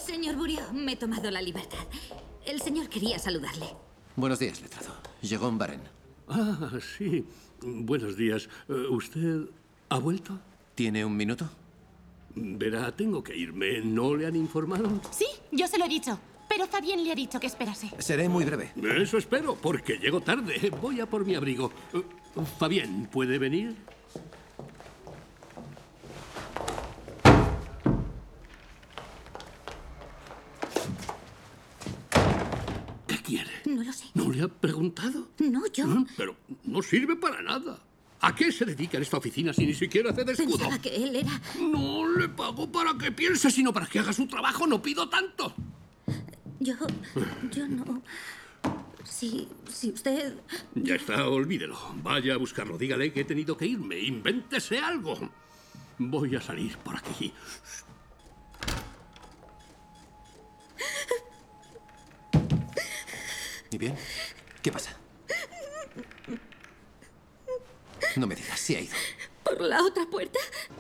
Señor Burio, me he tomado la libertad. El señor quería saludarle. Buenos días, letrado. Jérôme Barén. Ah, sí. Buenos días. ¿Usted ha vuelto? ¿Tiene un minuto? Verá, tengo que irme. ¿No le han informado? Sí, yo se lo he dicho. Pero Fabien le ha dicho que esperase. Seré muy breve. Eso espero, porque llego tarde. Voy a por mi abrigo. Fabien, ¿puede venir? ¿Qué quiere? No lo sé. ¿No le ha preguntado? No, yo... Pero no sirve para nada. ¿A qué se dedica en esta oficina si ni siquiera hace de escudo? Pensaba que él era... No le pago para que piense, sino para que haga su trabajo. No pido tanto. Yo no... Si usted... Ya está, olvídelo. Vaya a buscarlo. Dígale que he tenido que irme. Invéntese algo. Voy a salir por aquí. ¿Y bien? ¿Qué pasa? No me digas, ¿se ha ido? ¿Por la otra puerta?